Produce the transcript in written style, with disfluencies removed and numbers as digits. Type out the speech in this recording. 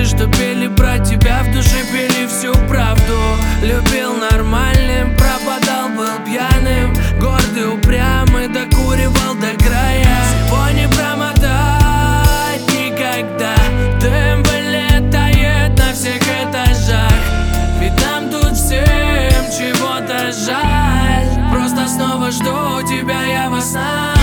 звезды, что пели про тебя, в душе пели всю правду. Любил нормальным, пропадал, был пьяным, гордый, упрямый, докуривал до края. Всего не промотать никогда. Дым вылетает на всех этажах, ведь нам тут всем чего-то жаль. Просто снова жду тебя я во снах.